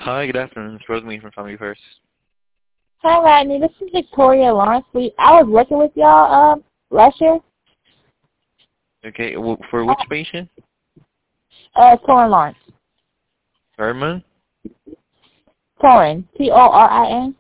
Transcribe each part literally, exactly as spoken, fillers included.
Hi, good afternoon. It's Rosemary from Family First. Hi, Rodney. This is Victoria Lawrence. We I was working with y'all um last year. Okay, w- for which patient? Uh, Torin Lawrence. Herman? Torin. T O R I N.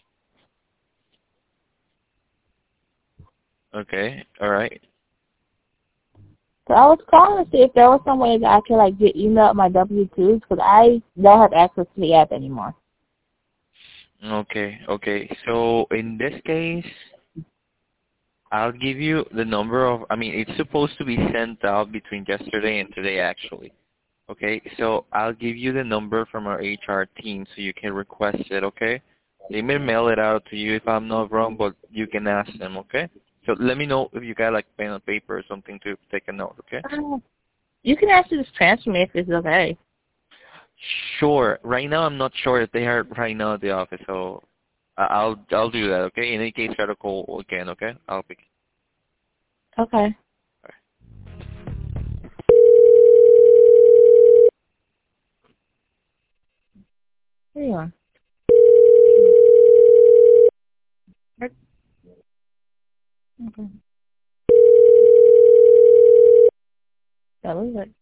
Okay, alright. So I was calling to see if there was some way that I could like get emailed my W twos because I don't have access to the app anymore. Okay, okay. So in this case, I'll give you the number of, I mean, it's supposed to be sent out between yesterday and today actually. Okay, so I'll give you the number from our H R team so you can request it, okay? They may mail it out to you if I'm not wrong, but you can ask them, okay? So let me know if you got like pen and paper or something to take a note, okay? Uh, you can actually just transfer me if it's okay. Sure. Right now, I'm not sure if they are right now at the office, so I- I'll I'll do that. Okay. In any case, try to call again. Okay. I'll pick. Okay. Here you are. Okay. That was it.